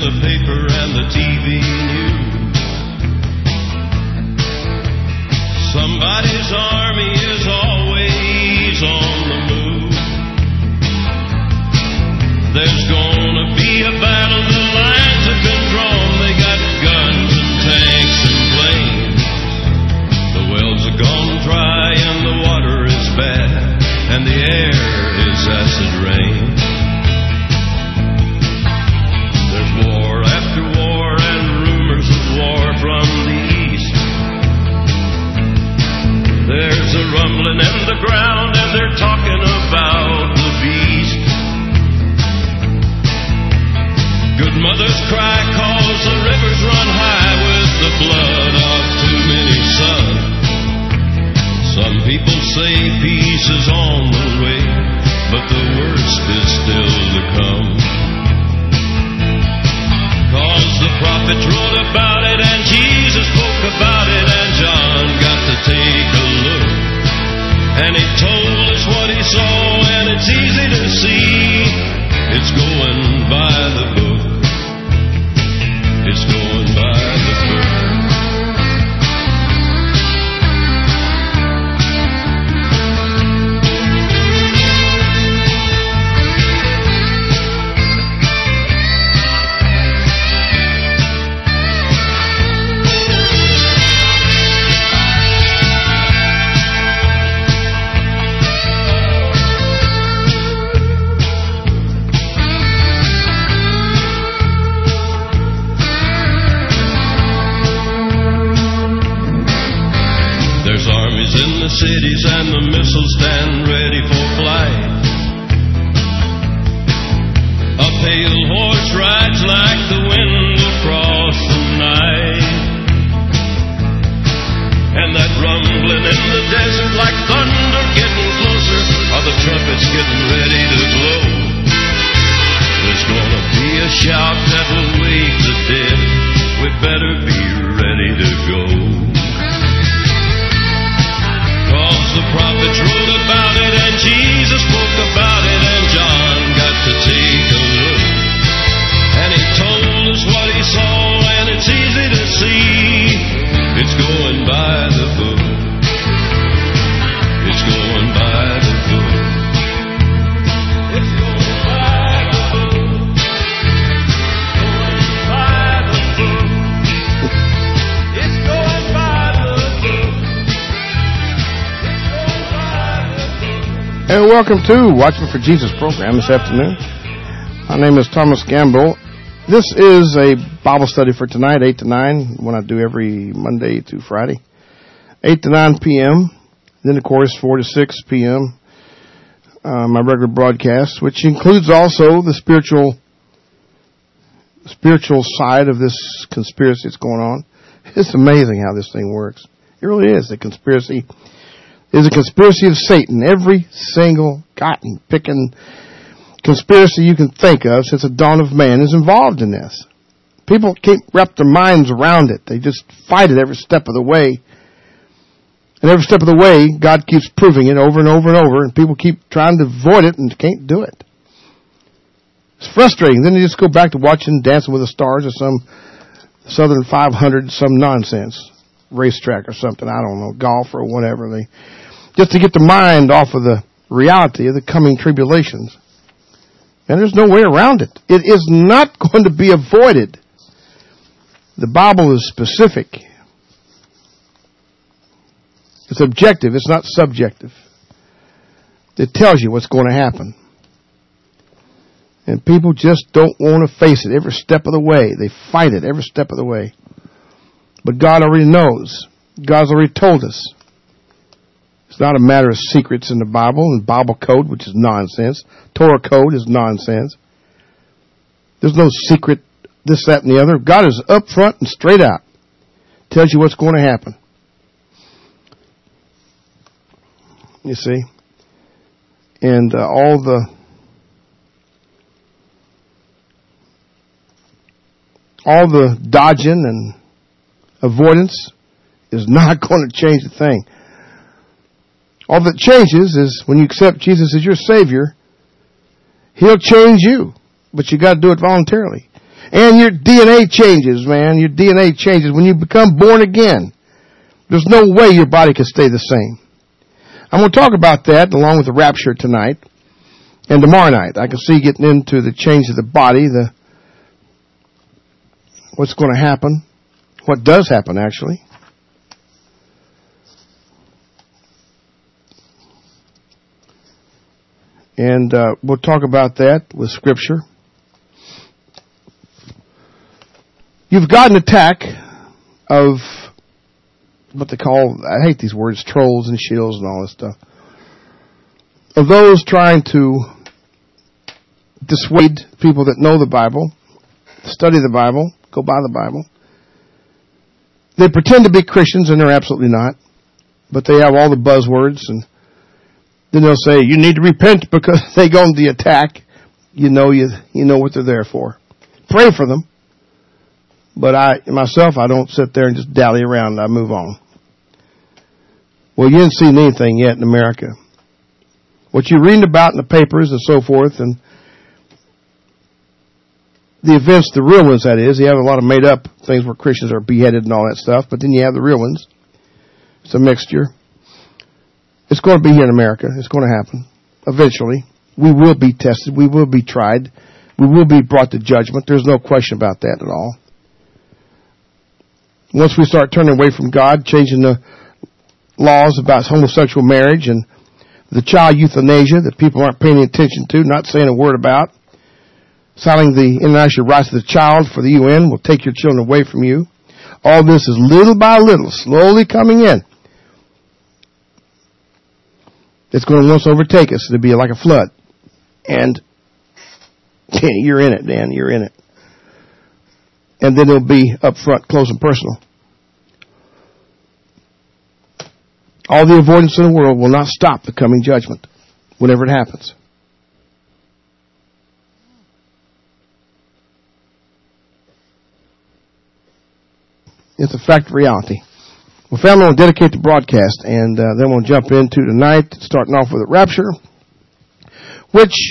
the paper and the TV news. Somebody's army is always on the move. There's gonna be a battle, the lines have been drawn. They got guns and tanks and planes. The wells are gone dry and the water is bad, and the air is acid rain. There's war after war and rumors of war from the east. There's a rumbling in the ground and they're talking about the beast. Good mothers cry 'cause the rivers run high with the blood of too many sons. Some people say peace is on the way, but the worst is still to come. 'Cause the prophets wrote about it and Jesus spoke about it, and John got to take a look. And he told us what he saw, and it's easy to see. It's going by the book. It's going by the book. In the cities and the missiles stand ready for flight. A pale horse rides like the wind across the night. And that rumbling in the desert like thunder getting closer, are the trumpets getting ready to blow. There's gonna be a shout that will wake the dead. We better be ready to go. 'Cause the prophets wrote about it and Jesus spoke about it, and John got to take a look. And he told us what he saw, and it's easy to see. It's going by the book. It's going by the book. It's going by the book. Going by the book. It's going by the book. And welcome to Watching for Jesus program this afternoon. My name is Thomas Gamble. This is a Bible study for tonight, 8 to 9, one I do every Monday to Friday, 8 to 9 p.m. Then, of course, 4 to 6 p.m., my regular broadcast, which includes also the spiritual side of this conspiracy that's going on. It's amazing how this thing works. It really is. The conspiracy is a conspiracy of Satan. Every single cotton-picking conspiracy you can think of since the dawn of man is involved in this. People can't wrap their minds around it. They just fight it every step of the way. And every step of the way, God keeps proving it over and over and over, and people keep trying to avoid it and can't do it. It's frustrating. Then they just go back to watching Dancing with the Stars or some Southern 500, some nonsense racetrack or something. I don't know, golf or whatever. They just to get the mind off of the reality of the coming tribulations. And there's no way around it. It is not going to be avoided. The Bible is specific. It's objective. It's not subjective. It tells you what's going to happen. And people just don't want to face it every step of the way. They fight it every step of the way. But God already knows. God's already told us. It's not a matter of secrets in the Bible and Bible code, which is nonsense. Torah code is nonsense. There's no secret, this, that, and the other. God is up front and straight out. Tells you what's going to happen. You see? And all the dodging and avoidance is not going to change a thing. All that changes is when you accept Jesus as your Savior, He'll change you. But you got to do it voluntarily. And your DNA changes, man. Your DNA changes. When you become born again, there's no way your body can stay the same. I'm going to talk about that along with the rapture tonight and tomorrow night. I can see getting into the change of the body, what's going to happen, what does happen actually. And we'll talk about that with Scripture. You've got an attack of what they call, I hate these words, trolls and shills and all this stuff, of those trying to dissuade people that know the Bible, study the Bible, go by the Bible. They pretend to be Christians and they're absolutely not, but they have all the buzzwords, and then they'll say, you need to repent because they go on the attack. You know what they're there for. Pray for them. But I don't sit there and just dally around. I move on. Well, you haven't seen anything yet in America. What you're reading about in the papers and so forth, and the events, the real ones that is, you have a lot of made up things where Christians are beheaded and all that stuff, but then you have the real ones. It's a mixture. It's going to be here in America. It's going to happen. Eventually. We will be tested. We will be tried. We will be brought to judgment. There's no question about that at all. Once we start turning away from God, changing the laws about homosexual marriage and the child euthanasia that people aren't paying attention to, not saying a word about, signing the international rights of the child for the UN will take your children away from you. All this is little by little, slowly coming in. It's going to once overtake us. It'll be like a flood. And you're in it, Dan. You're in it. And then it'll be up front, close and personal. All the avoidance in the world will not stop the coming judgment whenever it happens. It's a fact of reality. Well, family, we'll dedicate the broadcast, and then we'll jump into tonight, starting off with the rapture, which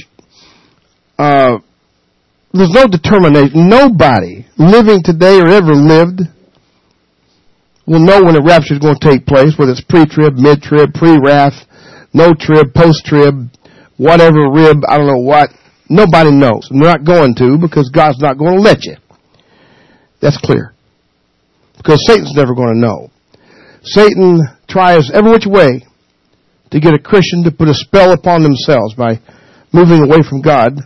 there's no determination. Nobody living today or ever lived will know when the rapture is going to take place, whether it's pre-trib, mid-trib, pre-wrath, no-trib, post-trib, whatever rib, I don't know what. Nobody knows. They're not going to, because God's not going to let you. That's clear. Because Satan's never going to know. Satan tries every which way to get a Christian to put a spell upon themselves by moving away from God,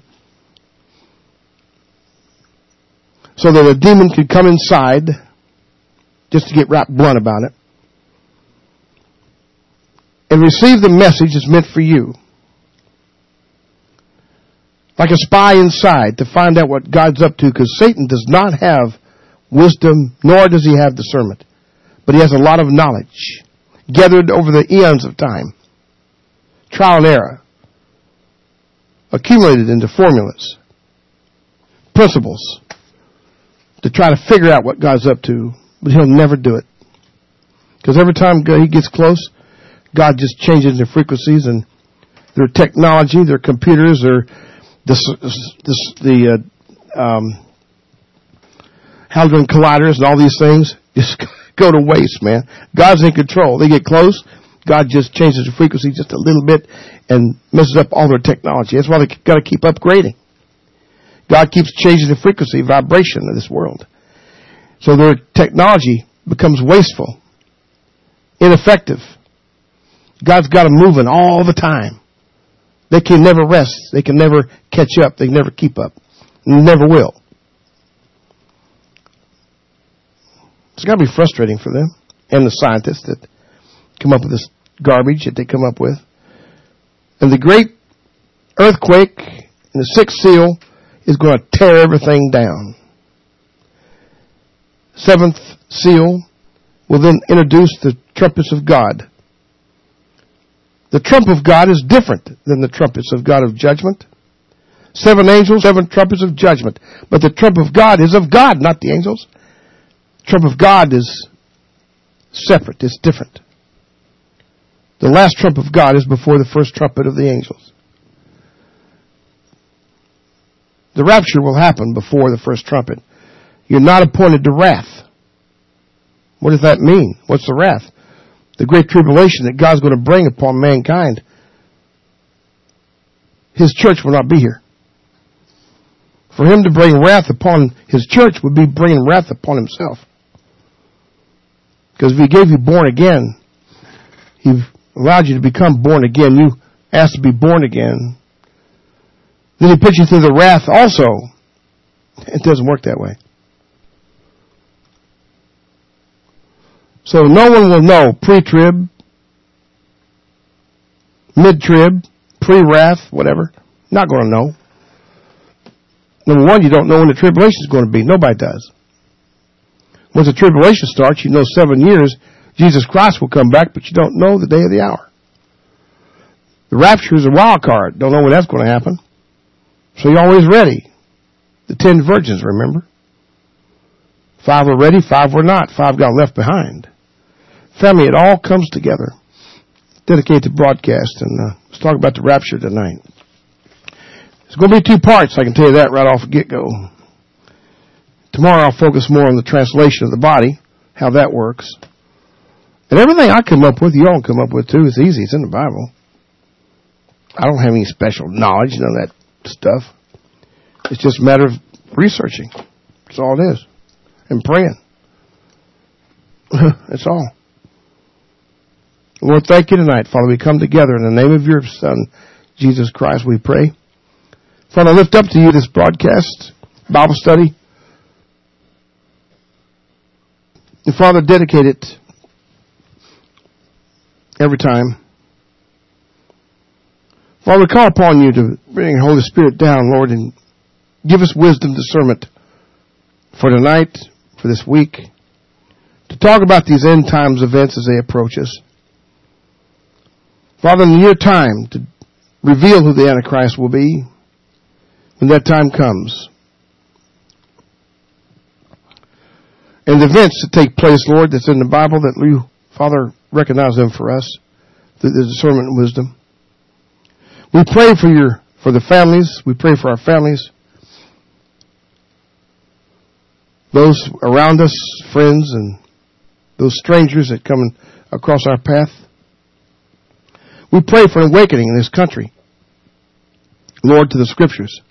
so that a demon could come inside, just to get right blunt about it, and receive the message that's meant for you. Like a spy inside to find out what God's up to, because Satan does not have wisdom, nor does he have discernment. But he has a lot of knowledge gathered over the eons of time. Trial and error. Accumulated into formulas. Principles. To try to figure out what God's up to. But he'll never do it. Because every time he gets close, God just changes their frequencies and their technology, their computers, their Hadron Colliders and all these things just go to waste, man. God's in control. They get close, God just changes the frequency just a little bit and messes up all their technology. That's why they got to keep upgrading. God keeps changing the frequency, vibration of this world. So their technology becomes wasteful, ineffective. God's got them moving all the time. They can never rest. They can never catch up. They can never keep up. And they never will. It's got to be frustrating for them and the scientists that come up with this garbage that they come up with. And the great earthquake and the sixth seal is going to tear everything down. Seventh seal will then introduce the trumpets of God. The trump of God is different than the trumpets of God of judgment. 7 angels, 7 trumpets of judgment. But the trump of God is of God, not the angels. The trump of God is separate. It's different. The last trump of God is before the first trumpet of the angels. The rapture will happen before the first trumpet. You're not appointed to wrath. What does that mean? What's the wrath? The great tribulation that God's going to bring upon mankind. His church will not be here. For him to bring wrath upon his church would be bringing wrath upon himself. Because if he gave you born again, he allowed you to become born again. You asked to be born again. Then he puts you through the wrath also. It doesn't work that way. So no one will know pre-trib, mid-trib, pre-wrath, whatever. Not going to know. Number one, you don't know when the tribulation is going to be. Nobody does. Once the tribulation starts, you know 7 years, Jesus Christ will come back, but you don't know the day or the hour. The rapture is a wild card. Don't know when that's going to happen. So you're always ready. The 10 virgins, remember? 5 were ready, 5 were not. 5 got left behind. Family, it all comes together. Dedicate the broadcast, and let's talk about the rapture tonight. It's going to be 2 parts, I can tell you that right off the get-go. Tomorrow I'll focus more on the translation of the body, how that works. And everything I come up with, you all come up with too. It's easy. It's in the Bible. I don't have any special knowledge, none of that stuff. It's just a matter of researching. That's all it is. And praying. That's all. Lord, thank you tonight. Father, we come together in the name of your Son, Jesus Christ, we pray. Father, I lift up to you this broadcast, Bible study. And Father, dedicate it every time. Father, we call upon you to bring the Holy Spirit down, Lord, and give us wisdom, discernment for tonight, for this week, to talk about these end times events as they approach us. Father, in your time, to reveal who the Antichrist will be when that time comes. And the events that take place, Lord, that's in the Bible, that you, Father, recognize them for us, through the discernment and wisdom. We pray for the families. We pray for our families. Those around us, friends, and those strangers that come across our path. We pray for an awakening in this country, Lord, to the Scriptures.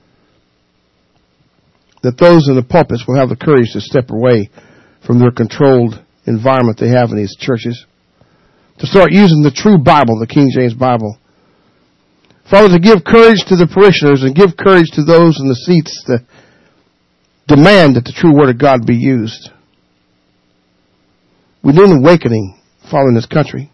That those in the pulpits will have the courage to step away from their controlled environment they have in these churches. To start using the true Bible, the King James Bible. Father, to give courage to the parishioners and give courage to those in the seats to demand that the true Word of God be used. We need an awakening, Father, in this country.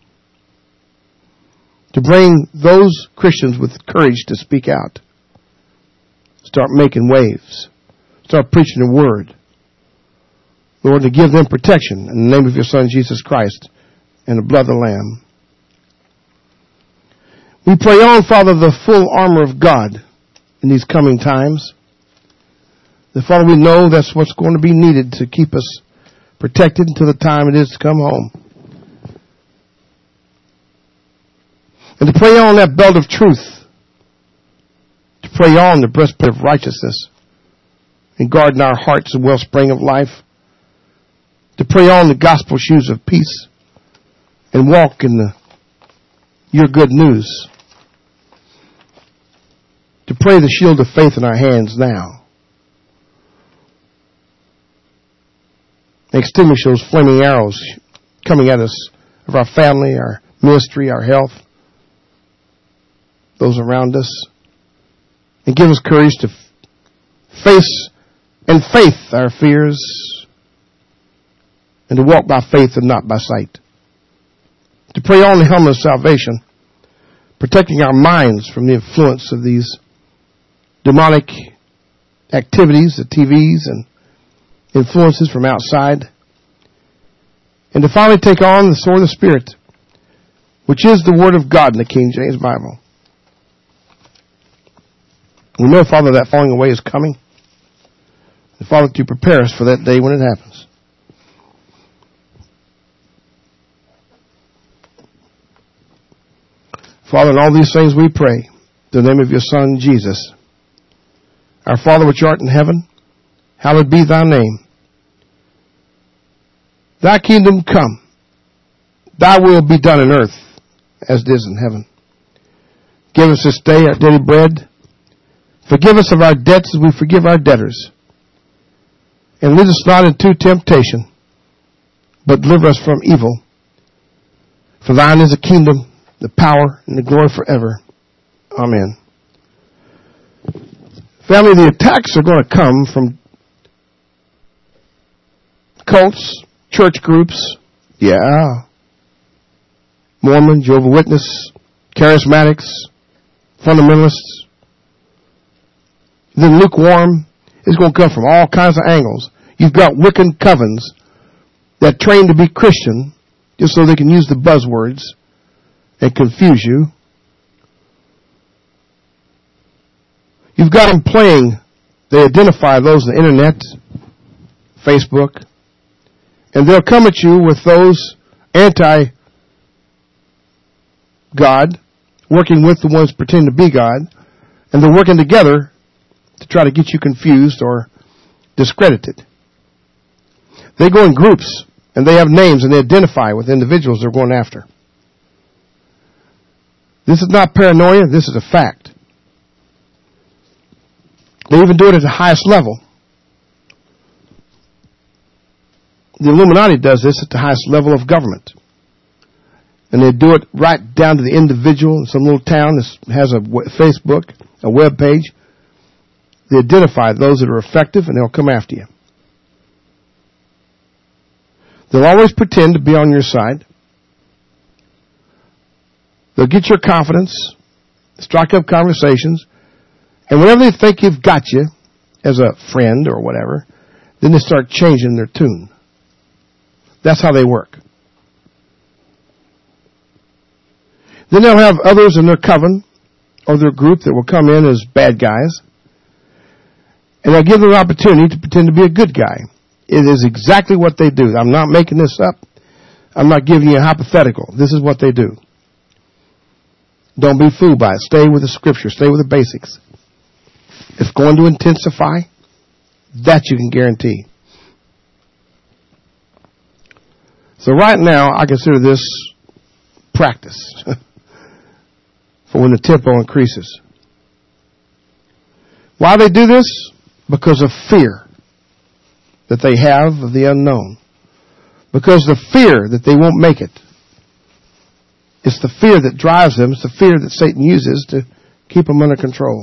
To bring those Christians with courage to speak out. Start making waves. Start preaching the Word. Lord, to give them protection in the name of your Son, Jesus Christ, and the blood of the Lamb. We pray on, Father, the full armor of God in these coming times. That, Father, we know that's what's going to be needed to keep us protected until the time it is to come home. And to pray on that belt of truth. To pray on the breastplate of righteousness. And guard in our hearts the wellspring of life. To pray on the gospel shoes of peace. And walk in your good news. To pray the shield of faith in our hands now. Extinguish those flaming arrows coming at us of our family, our ministry, our health. Those around us. And give us courage to face in faith our fears. And to walk by faith and not by sight. To pray on the helmet of salvation. Protecting our minds from the influence of these demonic activities, the TVs and influences from outside. And to finally take on the sword of the Spirit, which is the Word of God in the King James Bible. We know, Father, that falling away is coming. And Father, to prepare us for that day when it happens. Father, in all these things we pray, in the name of your Son, Jesus. Our Father which art in heaven, hallowed be thy name. Thy kingdom come. Thy will be done on earth as it is in heaven. Give us this day our daily bread. Forgive us of our debts as we forgive our debtors. And lead us not into temptation, but deliver us from evil. For thine is the kingdom, the power, and the glory forever. Amen. Family, the attacks are going to come from cults, church groups, Mormon, Jehovah's Witness, charismatics, fundamentalists. Then lukewarm is going to come from all kinds of angles. You've got Wiccan covens that train to be Christian just so they can use the buzzwords and confuse you. You've got them playing. They identify those on the internet, Facebook, and they'll come at you with those anti-God, working with the ones pretending to be God, and they're working together to try to get you confused or discredited. They go in groups, and they have names, and they identify with individuals they're going after. This is not paranoia, this is a fact. They even do it at the highest level. The Illuminati does this at the highest level of government. And they do it right down to the individual in some little town that has a Facebook, a web page. They identify those that are effective, and they'll come after you. They'll always pretend to be on your side. They'll get your confidence, strike up conversations, and whenever they think you've got you as a friend or whatever, then they start changing their tune. That's how they work. Then they'll have others in their coven or their group that will come in as bad guys, and they'll give them an opportunity to pretend to be a good guy. It is exactly what they do. I'm not making this up. I'm not giving you a hypothetical. This is what they do. Don't be fooled by it. Stay with the scripture. Stay with the basics. It's going to intensify. That you can guarantee. So right now, I consider this practice for when the tempo increases. Why they do this? Because of fear that they have of the unknown. Because the fear that they won't make it. It's the fear that drives them. It's the fear that Satan uses to keep them under control.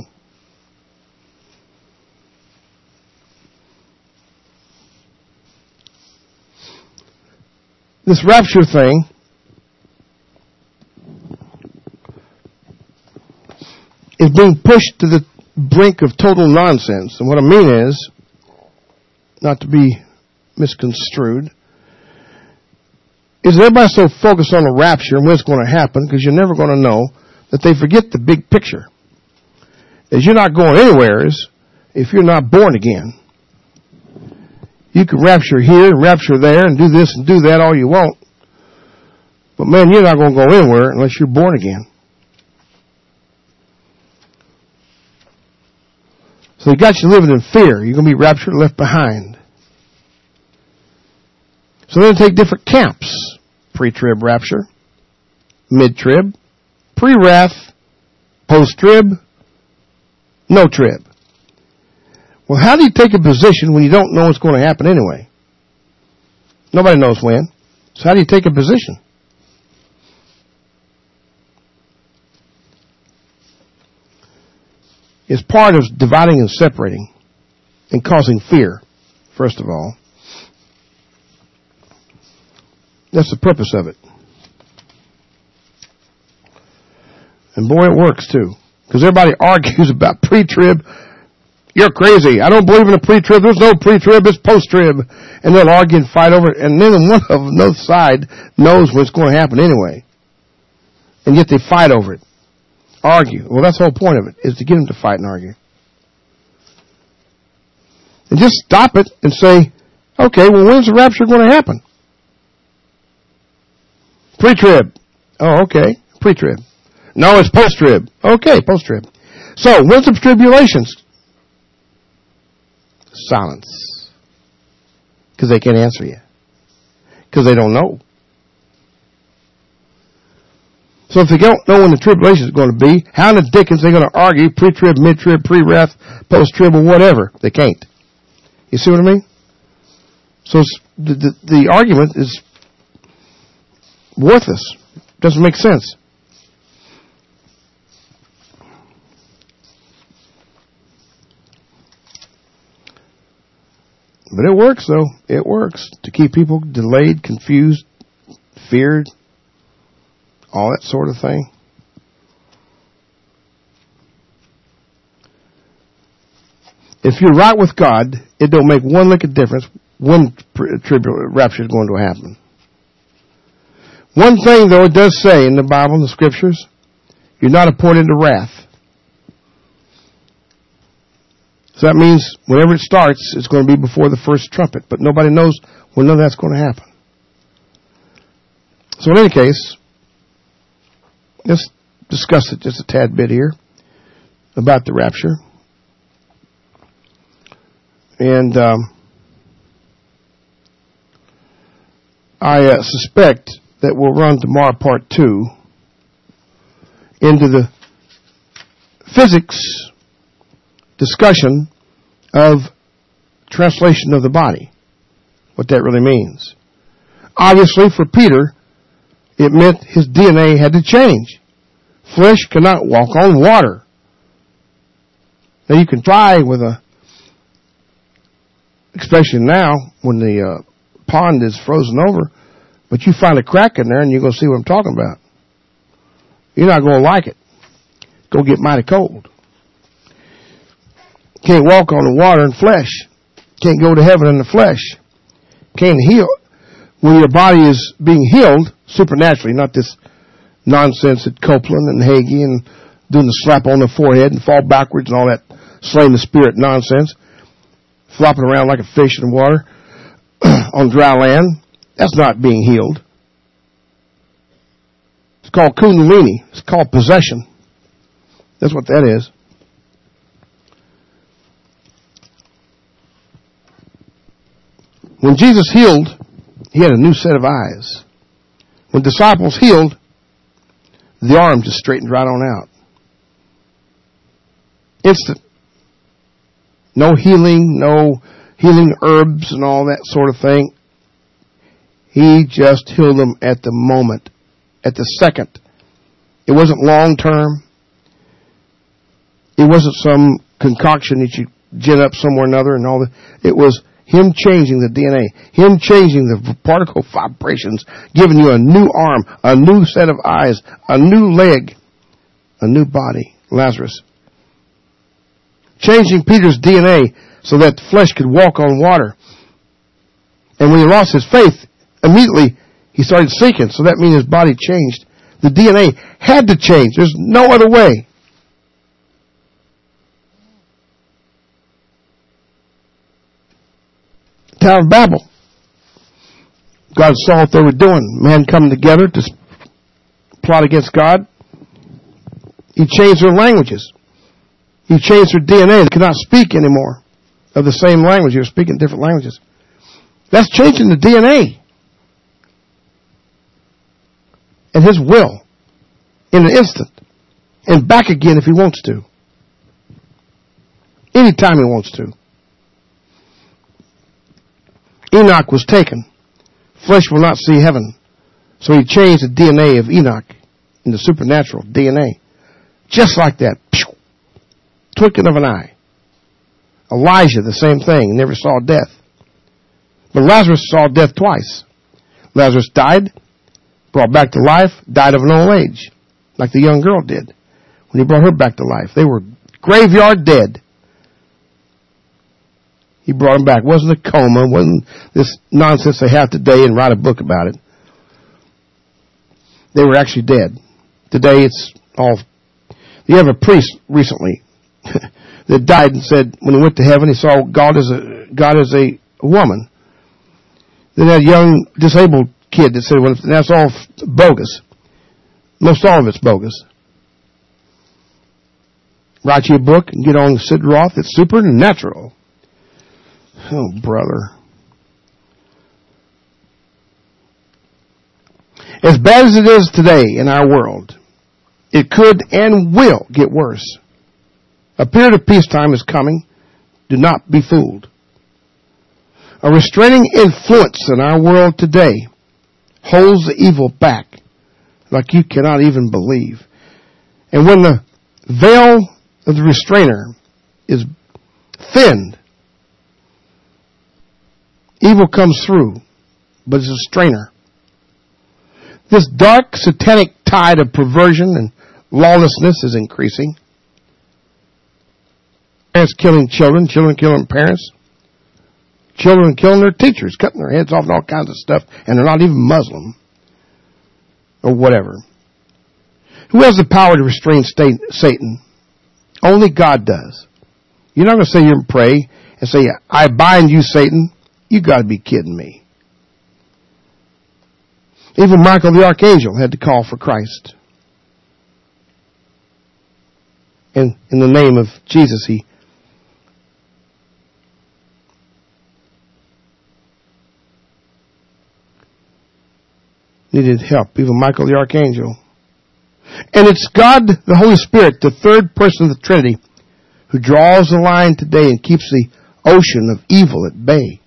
This rapture thing is being pushed to the brink of total nonsense. And what I mean is, not to be misconstrued, is that everybody's so focused on the rapture and when it's going to happen, because you're never going to know, that they forget the big picture. Is you're not going anywhere if you're not born again. You can rapture here and rapture there and do this and do that all you want. But man, you're not going to go anywhere unless you're born again. So they got you living in fear. You're going to be raptured and left behind. So they're going to take different camps. Pre-trib rapture, mid-trib, pre-wrath, post-trib, no-trib. Well, how do you take a position when you don't know what's going to happen anyway? Nobody knows when. So how do you take a position? It's part of dividing and separating and causing fear, first of all. That's the purpose of it. And boy, it works too. Because everybody argues about pre-trib. You're crazy. I don't believe in a pre-trib. There's no pre-trib. It's post-trib. And they'll argue and fight over it. And neither one of them, no side, knows what's going to happen anyway. And yet they fight over it. Argue. Well, that's the whole point of it, is to get them to fight and argue. And just stop it and say, okay, well, when's the rapture going to happen? Pre-trib. Oh, okay. Pre-trib. No, it's post-trib. Okay, post-trib. So, when's the tribulations? Silence. Because they can't answer you. Because they don't know. So if they don't know when the tribulation is going to be, how in the dickens are they going to argue pre-trib, mid-trib, pre-wrath, post-trib, or whatever? They can't. You see what I mean? So the argument is worthless. Doesn't make sense. But it works, though. It works to keep people delayed, confused, feared, all that sort of thing. If you're right with God, it don't make one lick of difference when rapture is going to happen. One thing, though, it does say in the Bible, in the Scriptures, you're not appointed to wrath. So that means whenever it starts, it's going to be before the first trumpet. But nobody knows when none of that's going to happen. So in any case, let's discuss it just a tad bit here about the rapture. And I suspect that we'll run tomorrow part 2 into the physics discussion of translation of the body, what that really means. Obviously, for Peter, it meant his DNA had to change. Flesh cannot walk on water. Now, you can try with especially now when the pond is frozen over, but you find a crack in there and you're going to see what I'm talking about. You're not going to like it. It's going to get mighty cold. Can't walk on the water in flesh. Can't go to heaven in the flesh. Can't heal. When your body is being healed supernaturally, not this nonsense at Copeland and Hagee and doing the slap on the forehead and fall backwards and all that slaying the spirit nonsense, flopping around like a fish in the water on dry land. That's not being healed. It's called kundalini. It's called possession. That's what that is. When Jesus healed, he had a new set of eyes. When disciples healed, the arm just straightened right on out. Instant. No healing herbs and all that sort of thing. He just healed them at the moment, at the second. It wasn't long term. It wasn't some concoction that you gin up somewhere or another and all that. It was him changing the DNA, him changing the particle vibrations, giving you a new arm, a new set of eyes, a new leg, a new body. Lazarus. Changing Peter's DNA so that the flesh could walk on water. And when he lost his faith, immediately he started sinking. So that means his body changed. The DNA had to change. There's no other way. Tower of Babel. God saw what they were doing. Man coming together to plot against God. He changed their languages. He changed their DNA. They could not speak anymore of the same language. They were speaking different languages. That's changing the DNA. And his will. In an instant. And back again if he wants to. Anytime he wants to. Enoch was taken. Flesh will not see heaven. So he changed the DNA of Enoch into supernatural DNA. Just like that. Twinkling of an eye. Elijah, the same thing. Never saw death. But Lazarus saw death twice. Lazarus died, brought back to life, died of an old age. Like the young girl did. When he brought her back to life. They were graveyard dead. He brought them back. It wasn't a coma. It wasn't this nonsense they have today and write a book about it. They were actually dead. Today it's all... You have a priest recently that died and said when he went to heaven he saw God as a woman. Then that young disabled kid that said, well, that's all bogus. Most all of it's bogus. Write you a book and get on Sid Roth. It's supernatural. Oh, brother. As bad as it is today in our world, it could and will get worse. A period of peacetime is coming. Do not be fooled. A restraining influence in our world today holds the evil back like you cannot even believe. And when the veil of the restrainer is thinned, evil comes through, but it's a strainer. This dark satanic tide of perversion and lawlessness is increasing. Parents killing children, children killing parents, children killing their teachers, cutting their heads off and all kinds of stuff, and they're not even Muslim or whatever. Who has the power to restrain Satan? Only God does. You're not going to sit here and pray and say, I bind you, Satan. You got to be kidding me. Even Michael the Archangel had to call for Christ. And in the name of Jesus, he needed help. Even Michael the Archangel. And it's God, the Holy Spirit, the third person of the Trinity, who draws the line today and keeps the ocean of evil at bay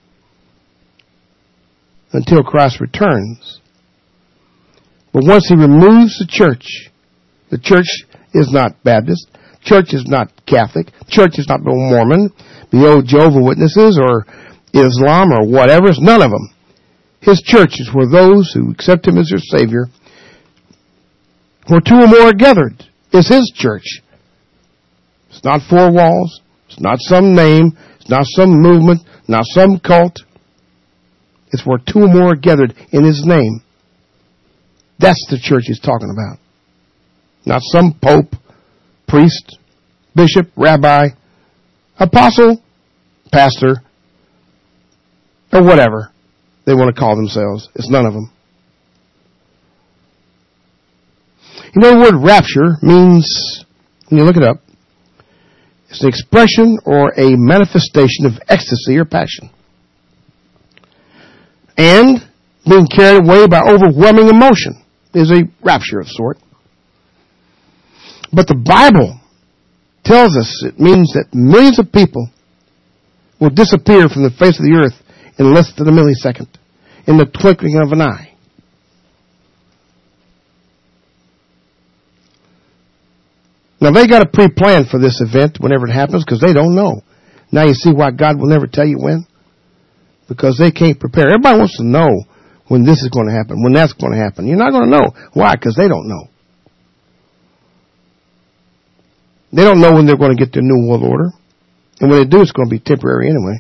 until Christ returns. But once he removes the church is not Baptist, church is not Catholic, church is not Mormon, the old Jehovah's Witnesses or Islam or whatever, it's none of them. His churches were those who accept him as their Savior. Where two or more are gathered is his church. It's not four walls, it's not some name, it's not some movement, not some cult. It's where two or more are gathered in his name. That's the church he's talking about. Not some pope, priest, bishop, rabbi, apostle, pastor, or whatever they want to call themselves. It's none of them. You know, the word rapture means, when you look it up, it's an expression or a manifestation of ecstasy or passion. And being carried away by overwhelming emotion is a rapture of sort. But the Bible tells us it means that millions of people will disappear from the face of the earth in less than a millisecond, in the twinkling of an eye. Now they got a pre-plan for this event whenever it happens because they don't know. Now you see why God will never tell you when? Because they can't prepare. Everybody wants to know when this is going to happen, when that's going to happen. You're not going to know. Why? Because they don't know. They don't know when they're going to get their new world order. And when they do, it's going to be temporary anyway.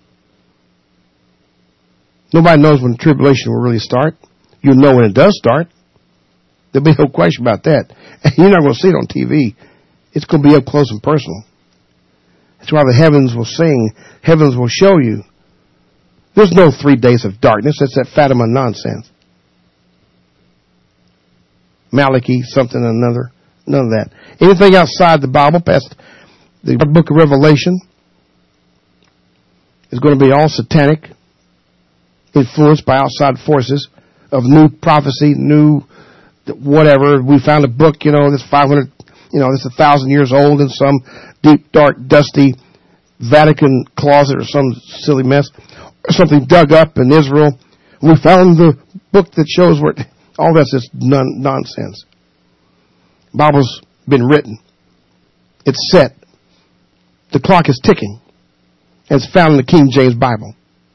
Nobody knows when the tribulation will really start. You'll know when it does start. There'll be no question about that. And you're not going to see it on TV. It's going to be up close and personal. That's why the heavens will sing. Heavens will show you. There's no 3 days of darkness. That's that Fatima nonsense. Malachi, something or another. None of that. Anything outside the Bible, past the book of Revelation, is going to be all satanic, influenced by outside forces of new prophecy, new whatever. We found a book, that's 500, that's 1,000 years old in some deep, dark, dusty Vatican closet or some silly mess, or something dug up in Israel. We found the book that shows where all that's just nonsense. The Bible's been written. It's set. The clock is ticking. And it's found in the King James Bible.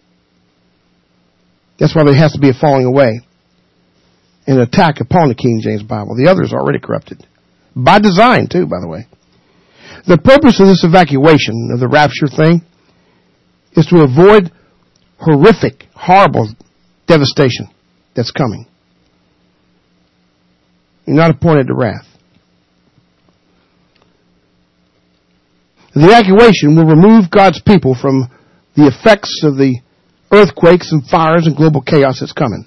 That's why there has to be a falling away. An attack upon the King James Bible. The others are already corrupted. By design, too, by the way. The purpose of this evacuation of the rapture thing is to avoid horrific, horrible devastation that's coming. You're not appointed to wrath. The evacuation will remove God's people from the effects of the earthquakes and fires and global chaos that's coming.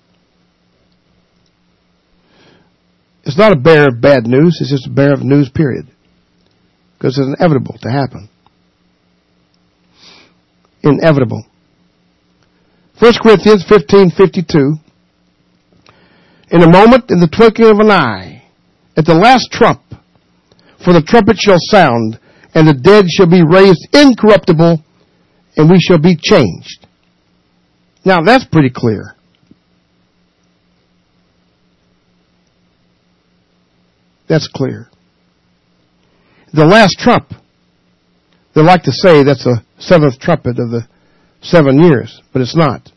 It's not a bearer of bad news, it's just a bearer of news, period. Because it's inevitable to happen. inevitable. 1 Corinthians 15:52. In a moment, in the twinkling of an eye, at the last trump, for the trumpet shall sound, and the dead shall be raised incorruptible, and we shall be changed. Now that's pretty clear. That's clear. The last trump, they like to say that's the seventh trumpet of the 7 years, but it's not.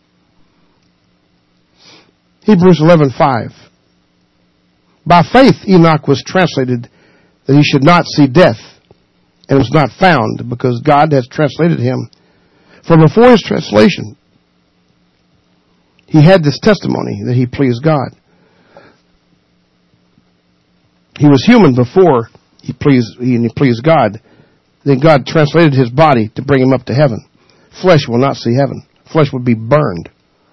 Hebrews 11:5. By faith Enoch was translated that he should not see death, and was not found, because God has translated him. For before his translation, he had this testimony that he pleased God. He was human before he pleased God. Then God translated his body to bring him up to heaven. Flesh will not see heaven. Flesh will be burned.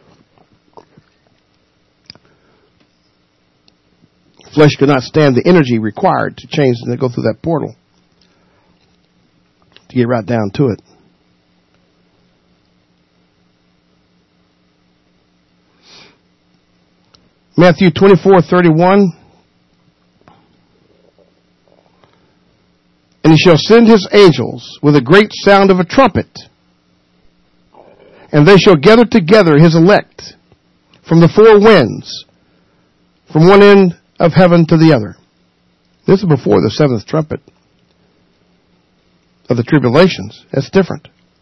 Flesh could not stand the energy required to change and to go through that portal to get right down to it. Matthew 24:31. And he shall send his angels with a great sound of a trumpet, and they shall gather together his elect from the four winds, from one end of heaven to the other. This is before the seventh trumpet of the tribulations. That's different.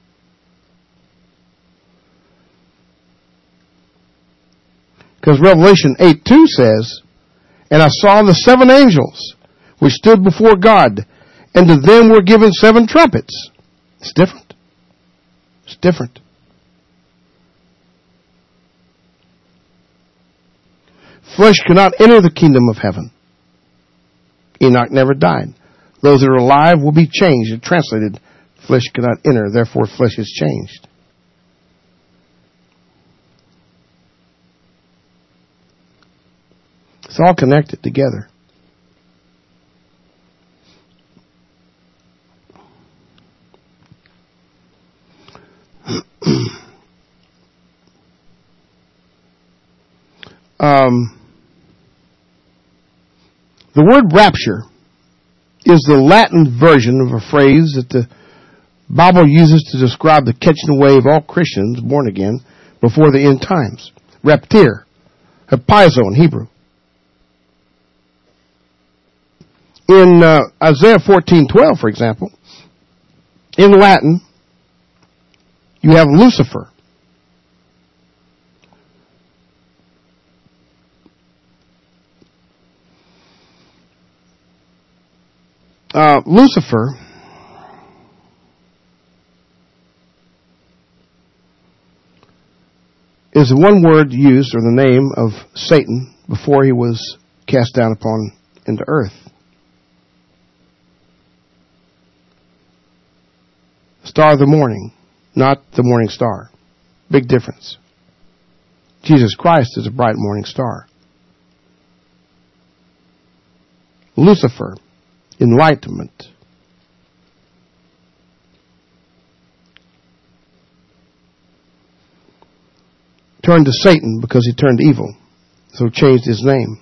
Because Revelation 8:2 says, and I saw the 7 angels which stood before God, and to them were given 7 trumpets. It's different. It's different. Flesh cannot enter the kingdom of heaven. Enoch never died. Those that are alive will be changed and translated. Flesh cannot enter, therefore flesh is changed. It's all connected together. The word rapture is the Latin version of a phrase that the Bible uses to describe the catching away of all Christians born again before the end times. Raptir, hapaizo in Hebrew. In Isaiah 14:12, for example, in Latin, you have Lucifer. Lucifer is the one word used, or the name of Satan, before he was cast down upon into earth. Star of the morning, not the morning star. Big difference. Jesus Christ is a bright morning star. Lucifer, enlightenment. Turned to Satan because he turned evil, so changed his name.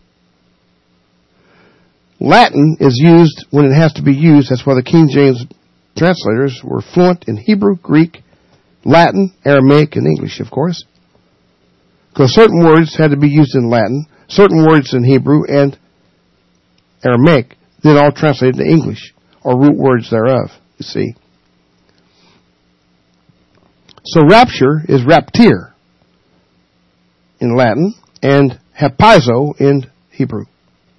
Latin is used when it has to be used. That's why the King James translators were fluent in Hebrew, Greek, Latin, Aramaic, and English, of course. Because certain words had to be used in Latin, certain words in Hebrew and Aramaic, then all translated to English, or root words thereof, you see. So rapture is raptir in Latin, and hapaizo in Hebrew.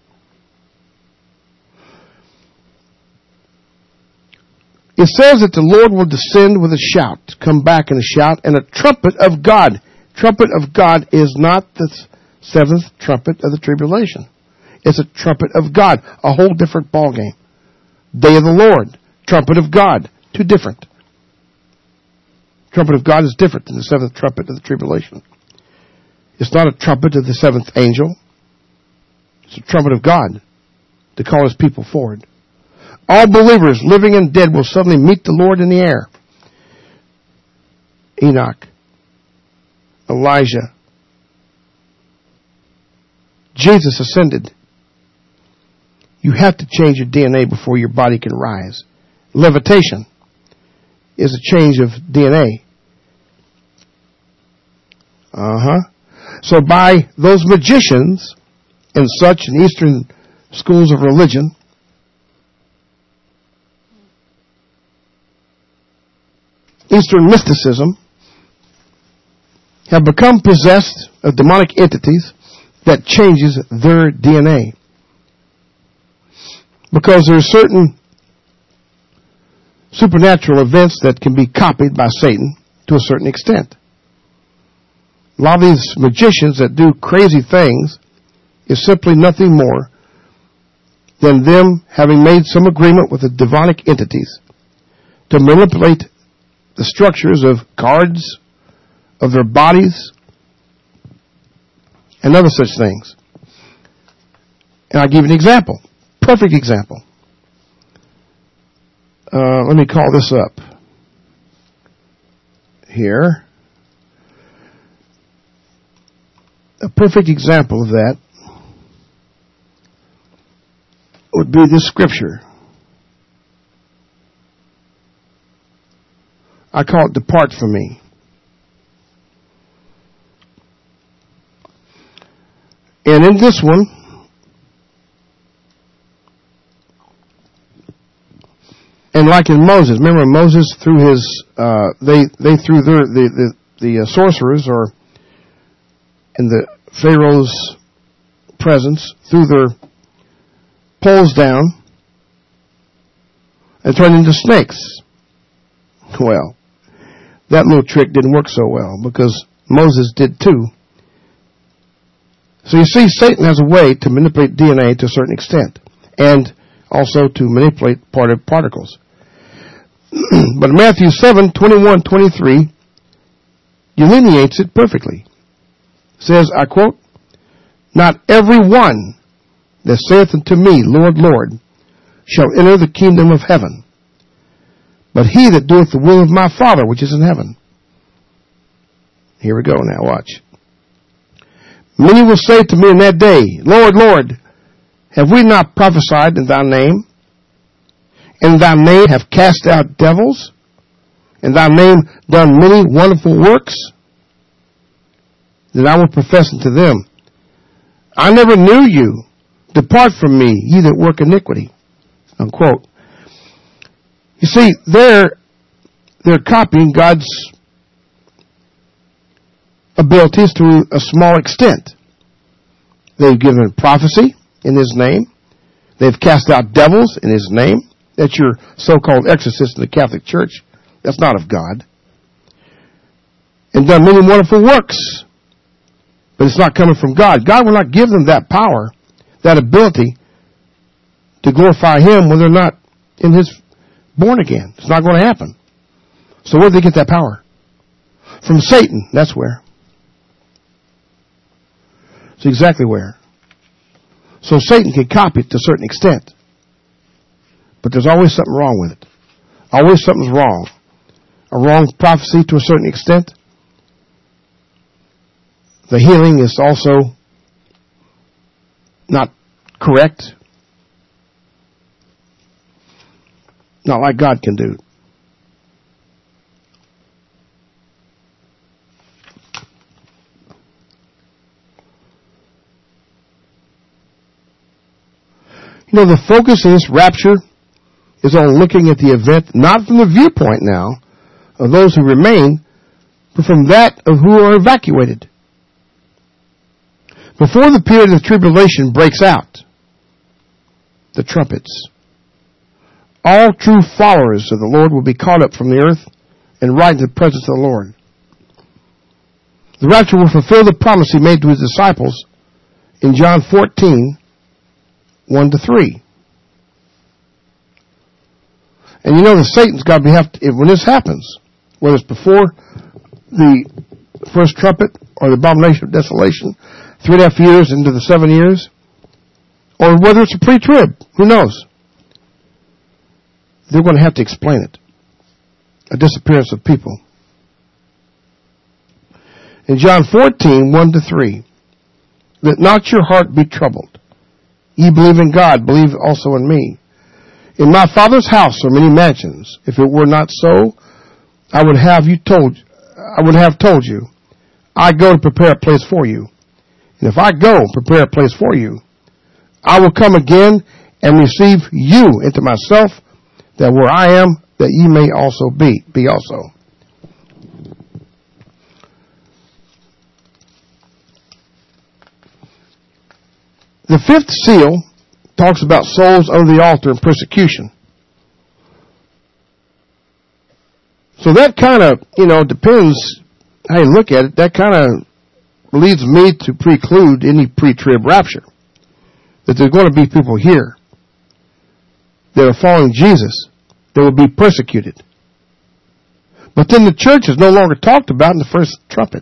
It says that the Lord will descend with a shout, come back in a shout, and a trumpet of God. Trumpet of God is not the seventh trumpet of the tribulation. It's a trumpet of God, a whole different ballgame. Day of the Lord, trumpet of God, two different. Trumpet of God is different than the seventh trumpet of the tribulation. It's not a trumpet of the seventh angel. It's a trumpet of God to call his people forward. All believers, living and dead, will suddenly meet the Lord in the air. Enoch, Elijah. Jesus ascended. You have to change your DNA before your body can rise. Levitation is a change of DNA. So by those magicians and such in Eastern schools of religion, Eastern mysticism, have become possessed of demonic entities that changes their DNA. Because there are certain supernatural events that can be copied by Satan to a certain extent. A lot of these magicians that do crazy things is simply nothing more than them having made some agreement with the demonic entities to manipulate the structures of cards, of their bodies, and other such things. And I'll give you an example. Perfect example. Let me call this up here. A perfect example of that would be this scripture. I call it "Depart from me." And in this one, and like in Moses, remember Moses threw his, they threw the sorcerers, or in the Pharaoh's presence, threw their poles down and turned into snakes. Well, that little trick didn't work so well because Moses did too. So you see, Satan has a way to manipulate DNA to a certain extent, and also to manipulate particles. But Matthew 7:21-23 delineates it perfectly. It says, I quote, "Not every one that saith unto me, Lord, Lord, shall enter the kingdom of heaven, but he that doeth the will of my Father which is in heaven." Here we go now, watch. "Many will say to me in that day, Lord, Lord, have we not prophesied in thy name? In thy name have cast out devils? In thy name done many wonderful works? Then I will profess unto them, I never knew you. Depart from me, ye that work iniquity." Unquote. You see, they're copying God's abilities to a small extent. They've given prophecy in His name. They've cast out devils in His name. That's your so-called exorcist in the Catholic Church. That's not of God. And done many wonderful works. But it's not coming from God. God will not give them that power, that ability to glorify Him when they're not in His born again. It's not going to happen. So where do they get that power? From Satan. That's where. It's exactly where. So Satan can copy it to a certain extent. But there's always something wrong with it. Always something's wrong. A wrong prophecy to a certain extent. The healing is also not correct. Not like God can do. You know, the focus of this rapture is on looking at the event, not from the viewpoint now of those who remain, but from that of who are evacuated. Before the period of tribulation breaks out, the trumpets, all true followers of the Lord will be caught up from the earth and right into the presence of the Lord. The rapture will fulfill the promise He made to His disciples in John 14, 1-3. And you know that Satan's got to when this happens, whether it's before the first trumpet or the abomination of desolation, 3.5 years into the 7 years, or whether it's a pre-trib, who knows? They're going to have to explain it. A disappearance of people. In John 14, 1-3, let not your heart be troubled. Ye believe in God, believe also in me. In my Father's house are many mansions. If it were not so, I would have told you. I go to prepare a place for you. And if I go prepare a place for you, I will come again and receive you into myself, that where I am, that ye may also be also. The fifth seal talks about souls under the altar and persecution. So that kind of, depends how you look at it. That kind of leads me to preclude any pre-trib rapture. That there are going to be people here that are following Jesus that will be persecuted. But then the church is no longer talked about in the first trumpet.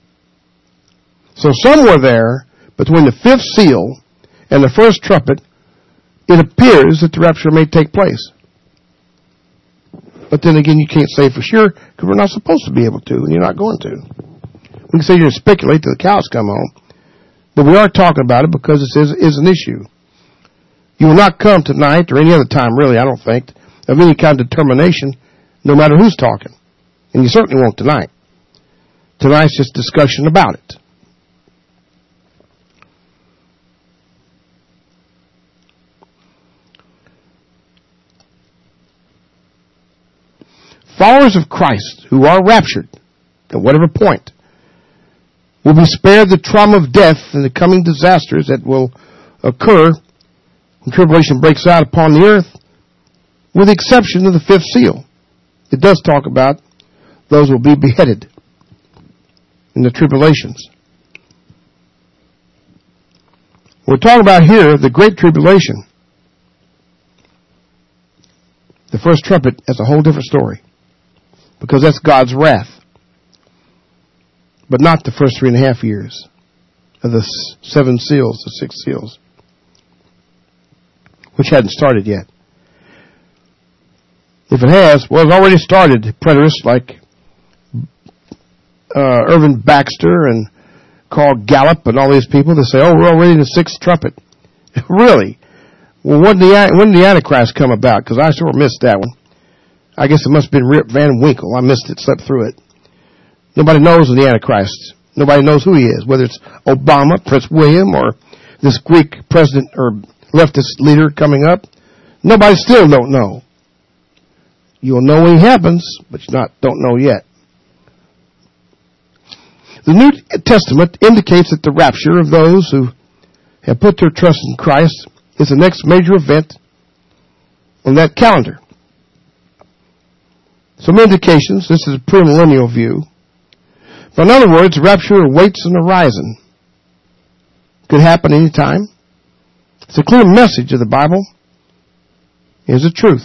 So somewhere there, between the fifth seal and the first trumpet, it appears that the rapture may take place. But then again, you can't say for sure, because we're not supposed to be able to, and you're not going to. We can say you're going to speculate till the cows come home, but we are talking about it because it is an issue. You will not come tonight, or any other time really, I don't think, of any kind of determination, no matter who's talking. And you certainly won't tonight. Tonight's just discussion about it. Followers of Christ who are raptured at whatever point will be spared the trauma of death and the coming disasters that will occur when tribulation breaks out upon the earth, with the exception of the fifth seal. It does talk about those who will be beheaded in the tribulations. We're talking about here the great tribulation. The first trumpet is a whole different story, because that's God's wrath. But not the first 3.5 years of the 7 seals, the 6 seals, which hadn't started yet. If it has, well, it's already started. Preterists like Irvin Baxter and Carl Gallup and all these people, they say, oh, we're already in the 6th trumpet. Really? Well, when did the Antichrist come about? Because I sure missed that one. I guess it must have been Rip Van Winkle. I missed it, slept through it. Nobody knows the Antichrist. Nobody knows who he is, whether it's Obama, Prince William, or this Greek president or leftist leader coming up. Nobody still don't know. You'll know when he happens, but you don't know yet. The New Testament indicates that the rapture of those who have put their trust in Christ is the next major event on that calendar. Some indications, this is a premillennial view. But in other words, rapture awaits on the horizon. Could happen any time. It's a clear message of the Bible. It's a truth.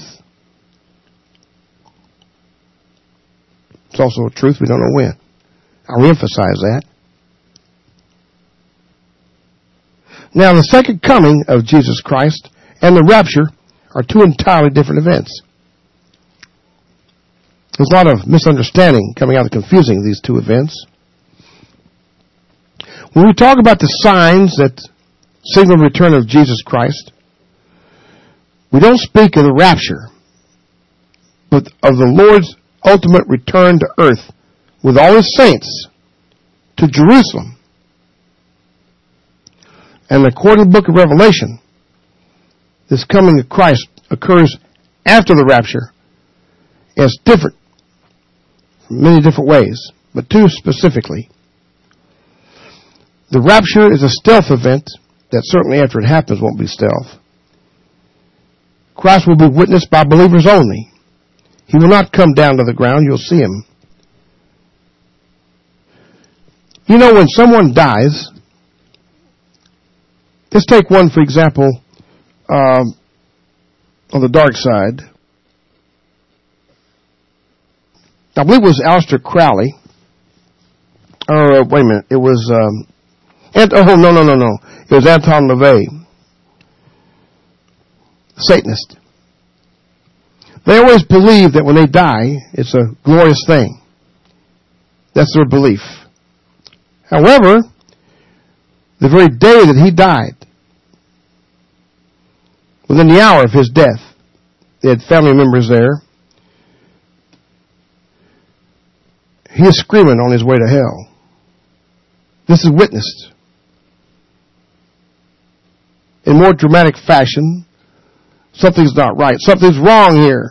It's also a truth we don't know when. I'll reemphasize that. Now, the second coming of Jesus Christ and the rapture are two entirely different events. There's a lot of misunderstanding coming out of confusing these two events. When we talk about the signs that signal the return of Jesus Christ, we don't speak of the rapture, but of the Lord's ultimate return to earth with all his saints to Jerusalem. And according to the book of Revelation, this coming of Christ occurs after the rapture. It's different, many different ways, but two specifically. The rapture is a stealth event that certainly after it happens won't be stealth. Christ will be witnessed by believers only. He will not come down to the ground. You'll see him. You know, when someone dies, let's take one, for example, on the dark side. I believe it was Aleister Crowley. Or, wait a minute. It was, no. It was Anton LaVey. Satanist. They always believe that when they die, it's a glorious thing. That's their belief. However, the very day that he died, within the hour of his death, they had family members there. He is screaming on his way to hell. This is witnessed in more dramatic fashion. Something's not right. Something's wrong here.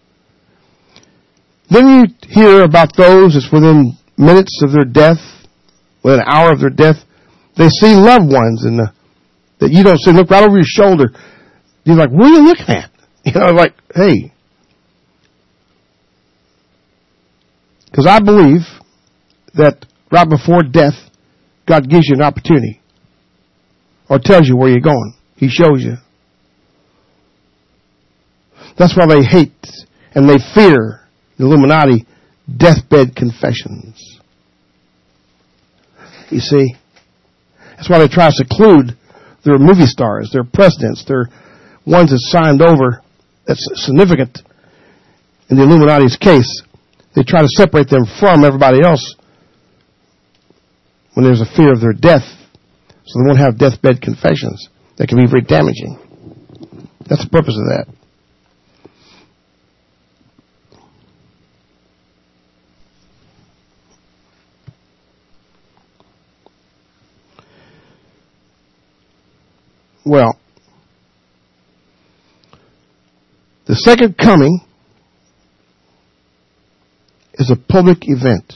Then you hear about those that's within minutes of their death, within an hour of their death, they see loved ones that you don't see. Look right over your shoulder. You're like, what are you looking at? Like, hey. Because I believe that right before death, God gives you an opportunity. Or tells you where you're going. He shows you. That's why they hate and they fear the Illuminati deathbed confessions. You see? That's why they try to seclude their movie stars, their presidents, their ones that signed over. That's significant in the Illuminati's case. They try to separate them from everybody else when there's a fear of their death, so they won't have deathbed confessions. That can be very damaging. That's the purpose of that. Well, the second coming is a public event.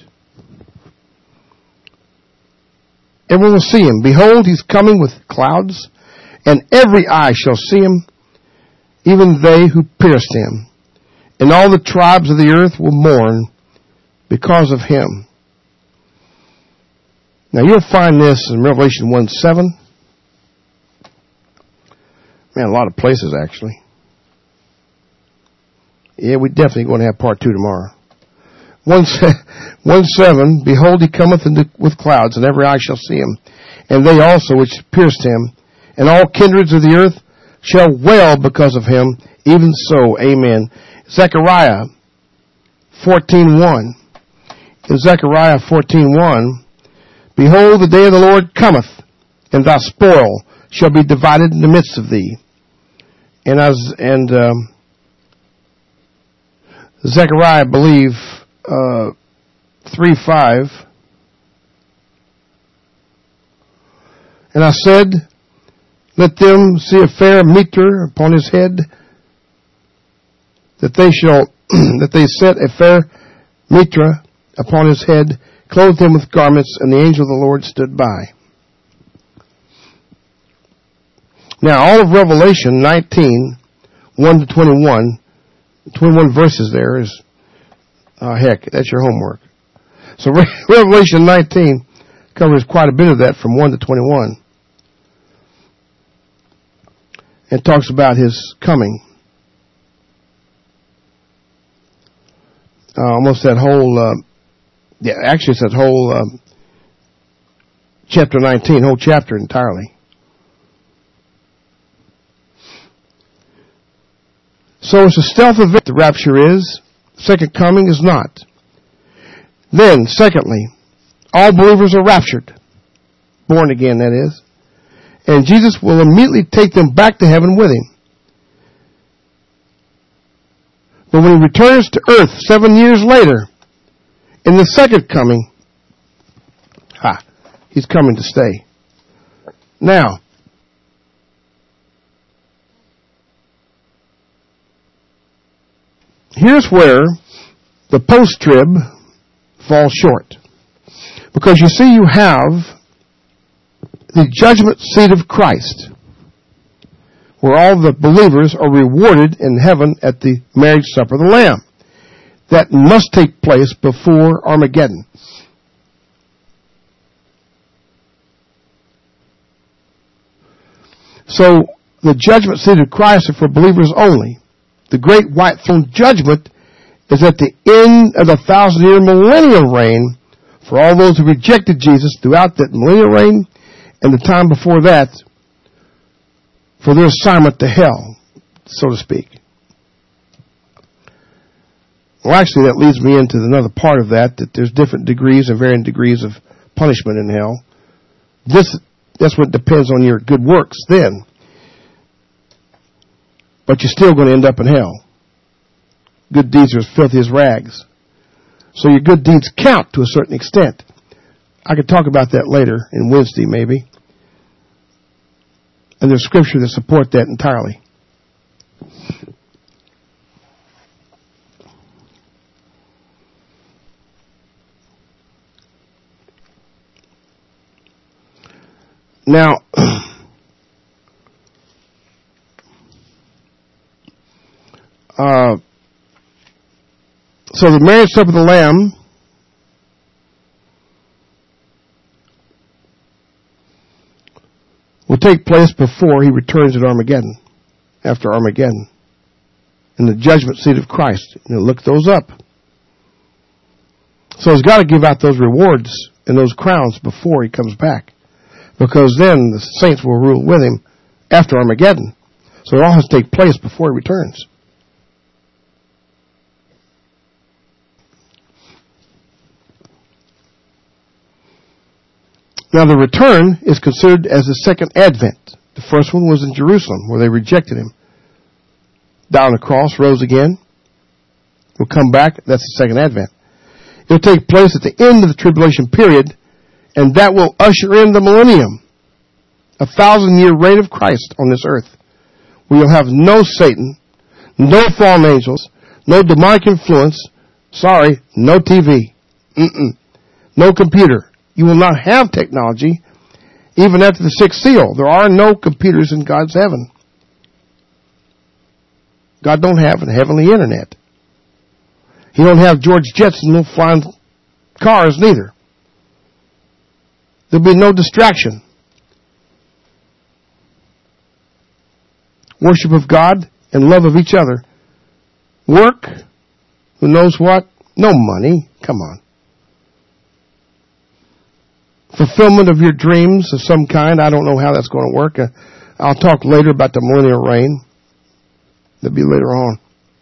Everyone will see him. Behold, he's coming with clouds, and every eye shall see him, even they who pierced him. And all the tribes of the earth will mourn because of him. Now you'll find this in Revelation 1:7. Man, a lot of places actually. Yeah, we're definitely going to have part 2 tomorrow. 1:7, behold, he cometh with clouds, and every eye shall see him, and they also which pierced him, and all kindreds of the earth shall wail because of him. Even so, amen. Zechariah 14:1. In Zechariah 14:1, behold, the day of the Lord cometh, and thy spoil shall be divided in the midst of thee. And Zechariah, I believe, 3:5. And I said, let them see a fair mitre upon his head, that they set a fair mitre upon his head, clothed him with garments, and the angel of the Lord stood by. Now, all of Revelation 19, 1 to 21, 21 verses there is, heck, that's your homework. So Revelation 19 covers quite a bit of that from 1 to 21. It talks about his coming. Almost that whole, actually it's that whole chapter 19, whole chapter entirely. So it's a stealth event, the rapture is. Second coming is not. Then, secondly, all believers are raptured. Born again, that is. And Jesus will immediately take them back to heaven with him. But when he returns to earth 7 years later, in the second coming, he's coming to stay. Now, here's where the post-trib falls short. Because you see, you have the judgment seat of Christ, where all the believers are rewarded in heaven at the marriage supper of the Lamb. That must take place before Armageddon. So, the judgment seat of Christ is for believers only. The great white throne judgment is at the end of the 1,000-year millennial reign for all those who rejected Jesus throughout that millennial reign and the time before that for their assignment to hell, so to speak. Well, actually, that leads me into another part of that there's different degrees and varying degrees of punishment in hell. That's what depends on your good works then. But you're still going to end up in hell. Good deeds are as filthy as rags. So your good deeds count to a certain extent. I could talk about that later in Wednesday maybe. And there's scripture that support that entirely. Now, so the marriage supper of the Lamb will take place before he returns at Armageddon, after Armageddon, in the judgment seat of Christ. Look those up. So he's got to give out those rewards and those crowns before he comes back, because then the saints will rule with him after Armageddon. So it all has to take place before he returns. Now the return is considered as the second advent. The first one was in Jerusalem, where they rejected him. Died on the cross, rose again. Will come back. That's the second advent. It will take place at the end of the tribulation period, and that will usher in the millennium. 1,000-year reign of Christ on this earth. We will have no Satan, no fallen angels, no demonic influence. Sorry, no TV. No computer. You will not have technology even after the sixth seal. There are no computers in God's heaven. God don't have a heavenly internet. He don't have George Jetson no flying cars neither. There'll be no distraction. Worship of God and love of each other. Work, who knows what? No money. Come on. Fulfillment of your dreams of some kind. I don't know how that's going to work. I'll talk later about the millennial reign. That'll be later on.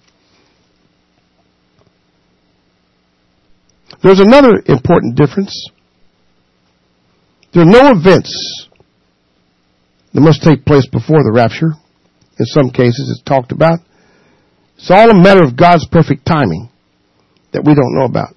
There's another important difference. There are no events that must take place before the rapture. In some cases, it's talked about. It's all a matter of God's perfect timing that we don't know about.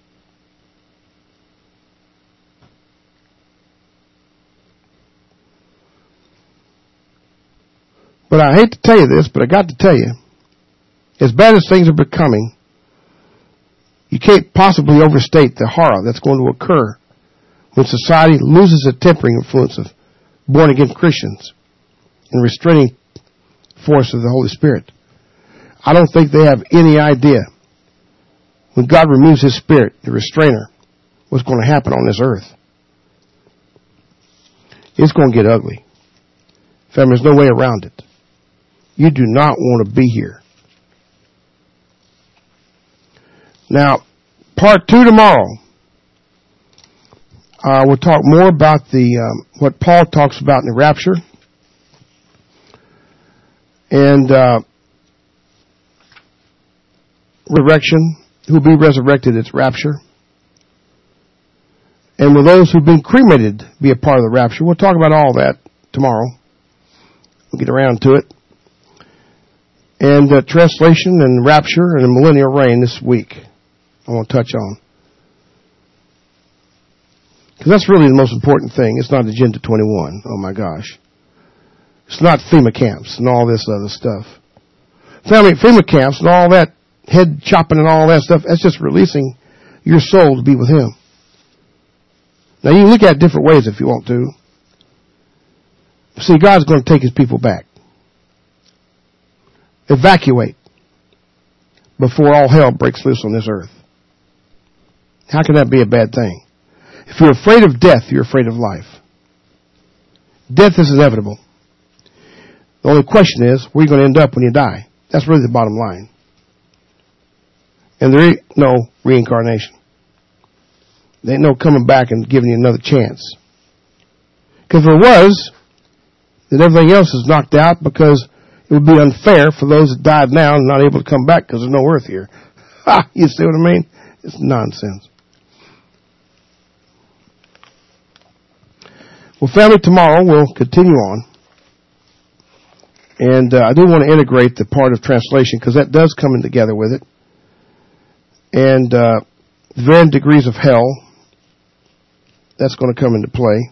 But I hate to tell you this, but I got to tell you, as bad as things are becoming, you can't possibly overstate the horror that's going to occur when society loses the tempering influence of born-again Christians and restraining force of the Holy Spirit. I don't think they have any idea when God removes His Spirit, the restrainer, what's going to happen on this earth. It's going to get ugly. Family, there's no way around it. You do not want to be here. Now, part 2 tomorrow. We'll talk more about what Paul talks about in the rapture. And resurrection. Who will be resurrected at rapture. And will those who've been cremated be a part of the rapture? We'll talk about all that tomorrow. We'll get around to it. And translation and rapture and the millennial reign this week I want to touch on. Because that's really the most important thing. It's not Agenda 21. Oh my gosh. It's not FEMA camps and all this other stuff. Family, FEMA camps and all that head chopping and all that stuff, that's just releasing your soul to be with Him. Now you can look at it different ways if you want to. See, God's going to take His people back. Evacuate before all hell breaks loose on this earth. How can that be a bad thing? If you're afraid of death, you're afraid of life. Death is inevitable. The only question is, where are you going to end up when you die? That's really the bottom line. And there ain't no reincarnation. There ain't no coming back and giving you another chance. Because if there was, then everything else is knocked out, because it would be unfair for those that died now and not able to come back because there's no earth here. Ha! You see what I mean? It's nonsense. Well, family, tomorrow we'll continue on. And I do want to integrate the part of translation because that does come in together with it. And varying degrees of hell, that's going to come into play.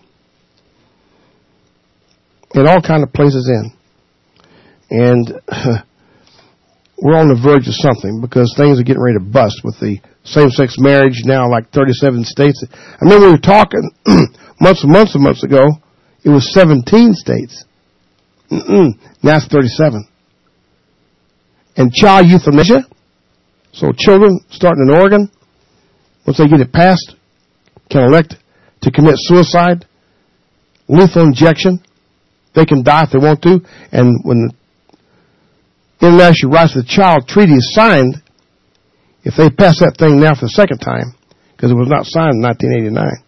And all kind of places in. And we're on the verge of something because things are getting ready to bust with the same-sex marriage now, like 37 states. I remember we were talking months and months ago. It was 17 states. Now it's 37. And child euthanasia. So children starting in Oregon, once they get it passed, can elect to commit suicide, lethal injection. They can die if they want to. And when the International Rights of the Child Treaty is signed, if they pass that thing now for the second time, because it was not signed in 1989,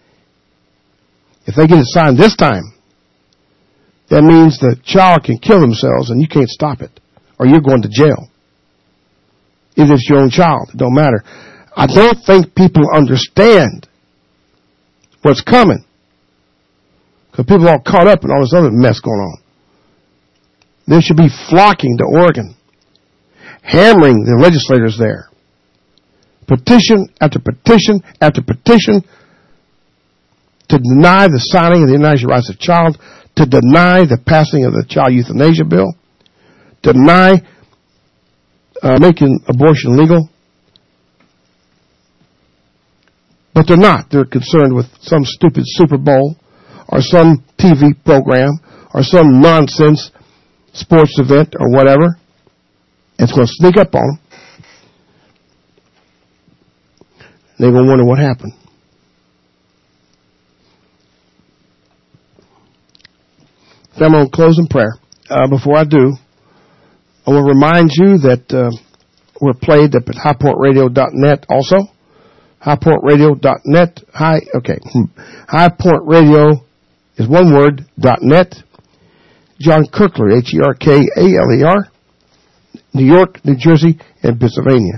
if they get it signed this time, that means the child can kill themselves and you can't stop it, or you're going to jail. If it's your own child, it don't matter. I don't think people understand what's coming, because people are all caught up in all this other mess going on. They should be flocking to Oregon, hammering the legislators there. Petition after petition after petition to deny the signing of the International Rights of the Child, to deny the passing of the child euthanasia bill, deny making abortion legal. But they're not. They're concerned with some stupid Super Bowl or some TV program or some nonsense sports event or whatever. It's going to sneak up on them. They're going to wonder what happened. So I'm going to close in prayer. Before I do, I want to remind you that we're played up at highpointradio.net also. highpointradio.net. Highpointradio is one word, .net. John Kirkler, Herkaler, New York, New Jersey, and Pennsylvania.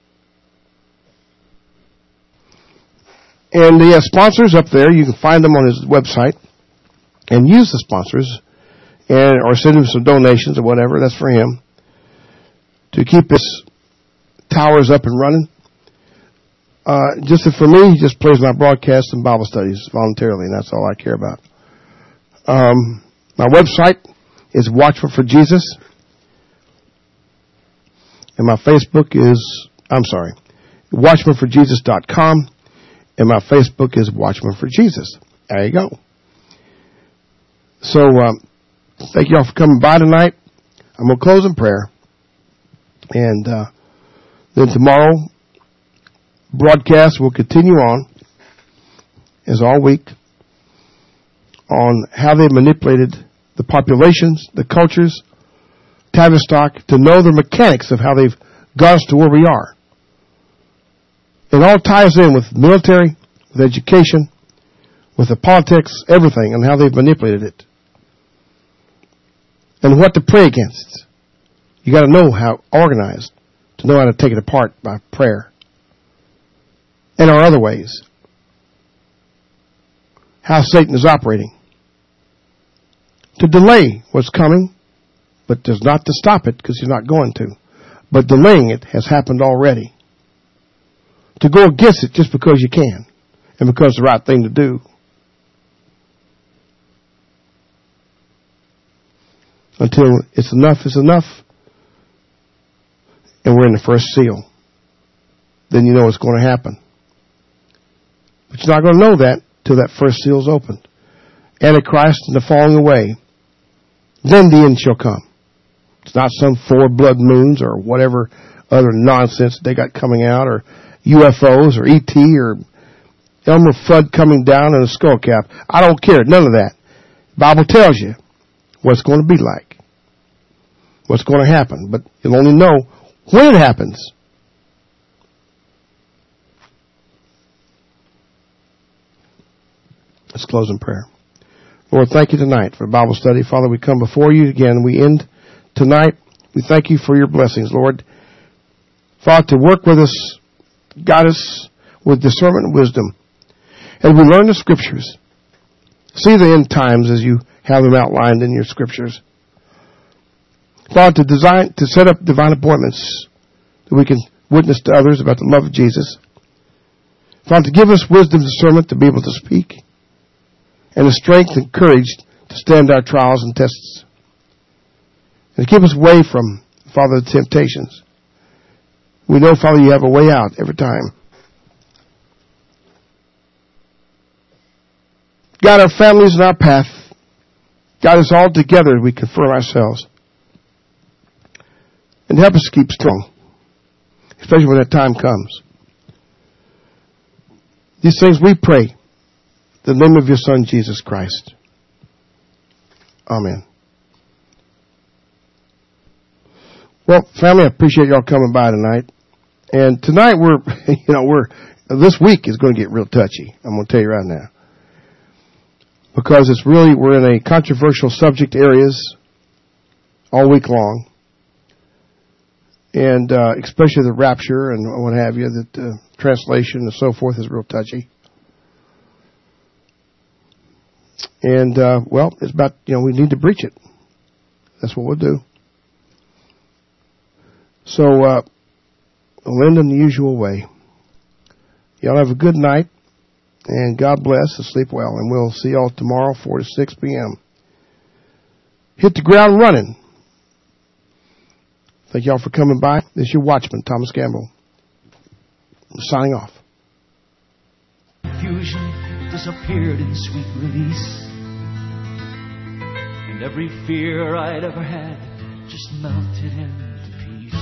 And he has sponsors up there. You can find them on his website and use the sponsors or send him some donations or whatever. That's for him to keep his towers up and running. Just for me, he just plays my broadcasts and Bible studies voluntarily, and that's all I care about. My website is Watchman for Jesus. And my Facebook is, WatchmanForJesus.com. And my Facebook is Watchman for Jesus. There you go. So, thank you all for coming by tonight. I'm going to close in prayer. And then tomorrow, broadcast will continue on, as all week, on how they manipulated the populations, the cultures, Tavistock, to know the mechanics of how they've got us to where we are. It all ties in with military, with education, with the politics, everything, and how they've manipulated it. And what to pray against. You got to know how organized, to know how to take it apart by prayer. And our other ways. How Satan is operating. To delay what's coming, but there's not to stop it because he's not going to. But delaying it has happened already. To go against it just because you can and because it's the right thing to do. Until it's enough is enough and we're in the first seal. Then you know it's going to happen. But you're not going to know that till that first seal is opened. Antichrist and the falling away. Then the end shall come. It's not some 4 blood moons or whatever other nonsense they got coming out, or UFOs or ET or Elmer Fudd coming down in a skull cap. I don't care. None of that. The Bible tells you what it's going to be like. What's going to happen. But you'll only know when it happens. Let's close in prayer. Lord, thank you tonight for Bible study. Father, we come before you again. We end tonight. We thank you for your blessings, Lord. Father, to work with us, guide us with discernment and wisdom. And we learn the scriptures. See the end times as you have them outlined in your scriptures. Father, to set up divine appointments that we can witness to others about the love of Jesus. Father, to give us wisdom, discernment to be able to speak, and the strength and courage to stand our trials and tests. And to keep us away from, Father, the temptations. We know, Father, you have a way out every time. God, our families and our path. God, us all together we confirm ourselves. And help us keep strong, especially when that time comes. These things we pray in the name of your Son, Jesus Christ. Amen. Well, family, I appreciate y'all coming by tonight. And tonight this week is going to get real touchy. I'm going to tell you right now. Because we're in a controversial subject areas all week long. And especially the rapture and what have you, that translation and so forth is real touchy. And, it's about, we need to breach it. That's what we'll do. So, we'll end in the usual way. Y'all have a good night, and God bless and sleep well. And we'll see y'all tomorrow, 4 to 6 p.m. Hit the ground running. Thank y'all for coming by. This is your watchman, Thomas Gamble. I'm signing off. Confusion disappeared in sweet release. And every fear I'd ever had just melted into peace.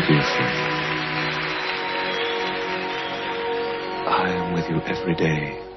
I am with you every day.